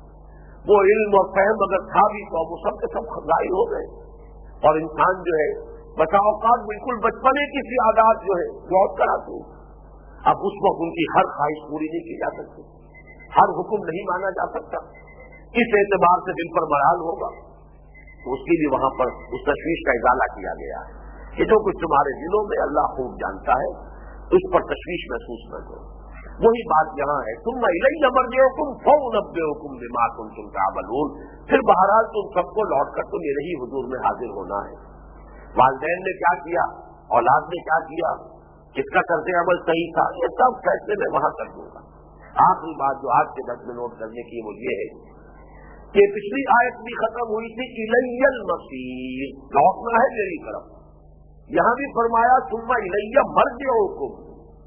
وہ علم اور فہم اگر تھا بھی تو وہ سب کے سب ظاہر ہو گئے، اور انسان جو ہے بسا اوقات بالکل بچپنے کی سی عادات جو ہے لوٹ کر آتی ہے۔ اب اس وقت ان کی ہر خواہش پوری نہیں کی جا سکتی، ہر حکم نہیں مانا جا سکتا، اس اعتبار سے دل پر مرحال ہوگا، تو اس کے لیے وہاں پر اس تشویش کا ازالہ کیا گیا ہے کہ جو کچھ تمہارے دلوں میں اللہ خوب جانتا ہے، اس پر تشویش محسوس نہ کرو۔ وہی بات یہاں ہے، ثم الی مرجعکم فانبئکم بما کنتم تعملون، پھر بہرحال تم سب کو لوٹ کر تو میرے ہی حضور میں حاضر ہونا ہے۔ والدین نے کیا کیا، اولاد نے کیا کیا، کس کا طرز عمل صحیح تھا، یہ سب فیصلے میں وہاں کر دوں گا۔ آخری بات جو آج کے درس میں نوٹ کرنے کی وہ یہ ہے کہ پچھلی آیت بھی ختم ہوئی تھی الی المصیر، لوٹنا ہے میری طرف، یہاں بھی فرمایا ثم الی مرجعکم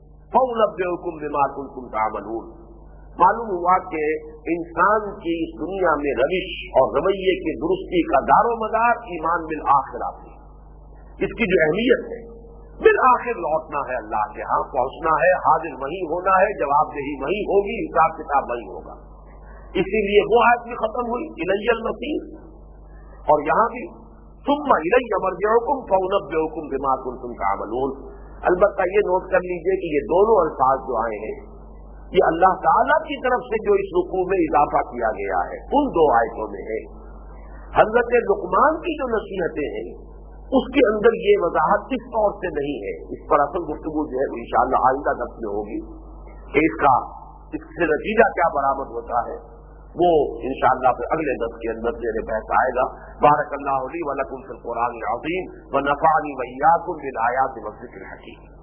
فانبئکم بما کنتم تعملون۔ معلوم ہوا کہ انسان کی اس دنیا میں روش اور رویے کی درستی کا دار و مدار ایمان بالآخرہ ہے، اس کی جو اہمیت ہے، بالآخر لوٹنا ہے اللہ کے ہاں، پہنچنا ہے، حاضر وہیں ہونا ہے، جواب دہی وہیں ہوگی، حساب کتاب وہیں ہوگا۔ اسی لیے وہ آیت بھی ختم ہوئی الی المصیر، اور یہاں بھی ثم الی مرجعکم فانبئکم بما کنتم تعملون۔ البتہ یہ نوٹ کر لیجئے کہ یہ دونوں الفاظ جو آئے ہیں یہ اللہ تعالیٰ کی طرف سے جو اس رکوع میں اضافہ کیا گیا ہے ان دو آیتوں میں ہے۔ حضرت لقمان کی جو نصیحتیں ہیں اس کے اندر یہ وضاحت کس طور سے نہیں ہے، اس پر اصل گفتگو جو ہے وہ انشاءاللہ آئندہ درس میں ہوگی کہ اس کا اس سے نتیجہ کیا برآمد ہوتا ہے، وہ انشاءاللہ پھر اگلے درس کے اندر میرے بحث آئے گا۔ بارک اللہ لی و لکم فی القرآن العظیم و نفعنی و ایاکم بالآیات والذکر الحکیم۔